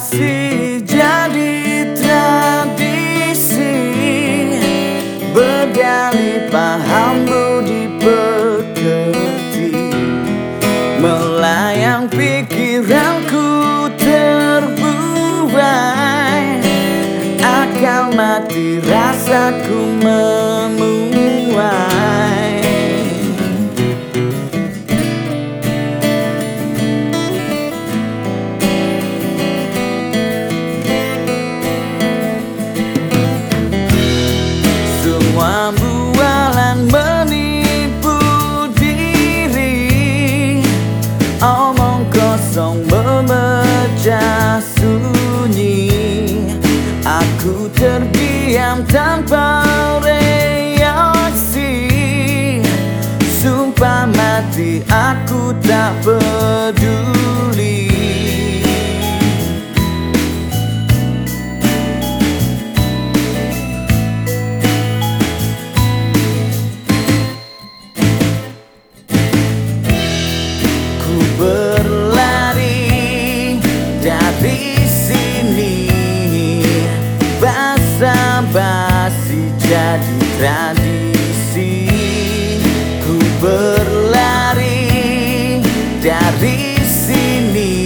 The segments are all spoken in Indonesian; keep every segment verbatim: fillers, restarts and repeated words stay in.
basa-basi jadi tradisi, berdalih paham budi pekerti, melayang pikiranku terbuai, akal mati rasaku memuai. Semua bualan menipu diri, omong kosong memecah sunyi. Aku terdiam tanpa reaksi, sumpah mati aku tak peduli. Berlari dari sini, basa-basi jadi tradisi. Ku berlari dari sini,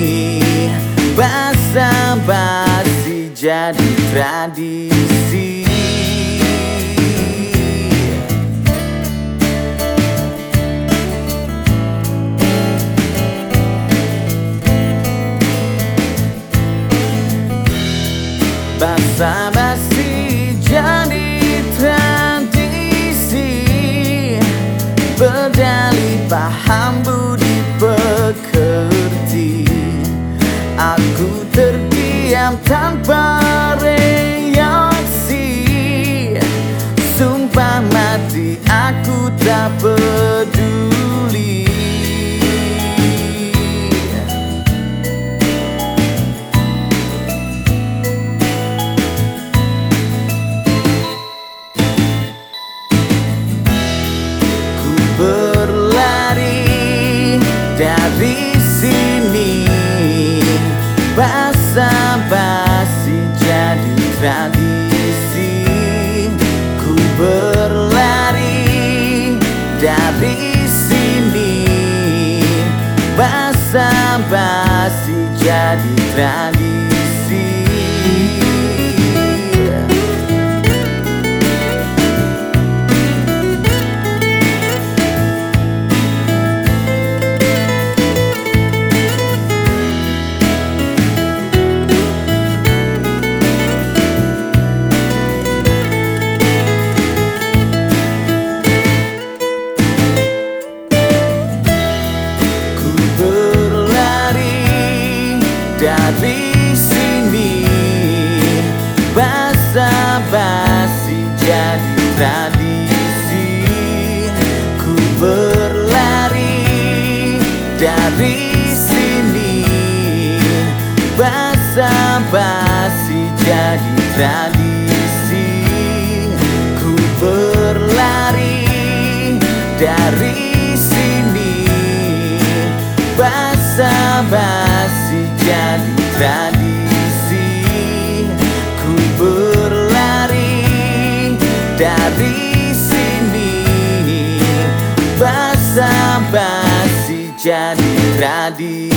basa-basi jadi tradisi. Basa-basi jadi tradisi, berdalih paham budi pekerti. Aku terdiam tanpa reaksi, sumpah mati aku tak peduli. Berlari dari sini, basa-basi jadi tradisi. Ku berlari dari sini, basa-basi jadi tradisi. Dari sini, basa-basi jadi tradisi. Ku berlari dari sini, basa-basi jadi tradisi. Ku berlari dari sini, basa-basi jadi tradisi. Ku berlari dari sini, basa-basi jadi tradisi.